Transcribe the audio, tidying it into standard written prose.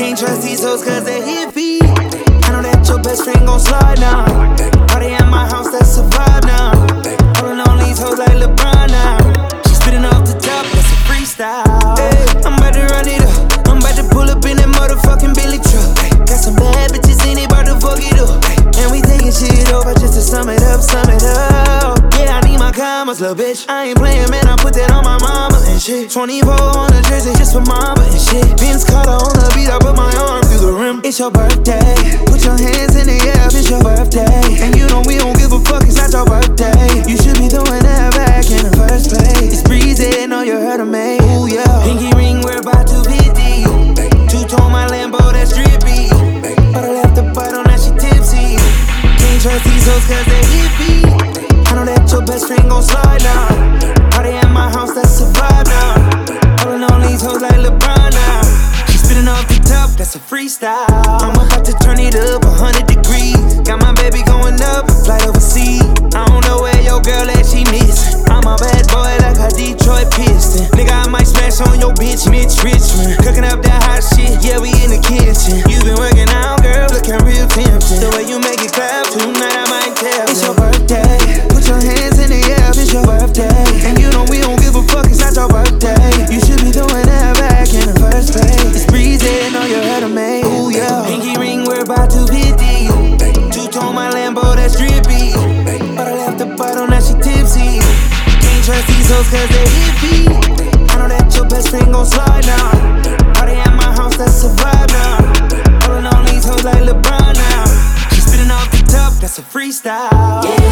Can't trust these hoes cause they hippie. I know that your best friend gon' slide now. Party at my house, that's a vibe now. Pulling on these hoes like LeBron now. She spitting off the top, that's a freestyle. Hey, I'm about to run it up. I'm about to pull up in that motherfucking Billy truck. Got some bad bitches in it, about to fuck it up. And we taking shit over just to sum it up, sum it up. Yeah, I need my commas, little bitch. I ain't playing, man, I put that on my mama and shit. 24 on the jersey just for mama and shit. Vince Carter on the beat, I put my arm through the rim. It's your birthday, put your hands in the air, it's your birthday. And you know we don't give a fuck, it's not your birthday. You should be throwing that back in the first place. It's breezy, know you heard of me. Ooh, yeah. Pinky ring, we're about to be deep. Two-tone my Lambo, that's drippy. But I left the butt on that, she tipsy. Can't trust these hoes cause they hippie. I know that your best friend gon' slide now. Party at my house, that's a vibe now. Pulling on these hoes like LeBron now. She spitting off the top, that's a freestyle. I'm about to turn it up 100 degrees. Got my baby going up, fly overseas. I don't know where your girl at, she missing. I'm a bad boy like a Detroit Piston. Nigga, I might smash on your bitch, Mitch Richmond. Cooking up that hot shit, yeah, we in the kitchen. You been working out, girl, looking real tempting. The way you make it clap, tonight I might tell. It's your birthday, put your hands in the air, it's your birthday. And you know we don't give a fuck, it's not your birthday. You should be throwing that back in the first place. It's breezy, know you heard of me. Ooh, yeah. Pinky ring, we're about to be deep. Two-tone my Lambo, that's drippy. But I left the butt on that, she tipsy. Can't trust these hoes cause they hippie. I know that your best friend gon' slide now. Party at my house, that's a vibe now. Pulling on these hoes like LeBron now. She spitting off the top, that's a freestyle. Yeah.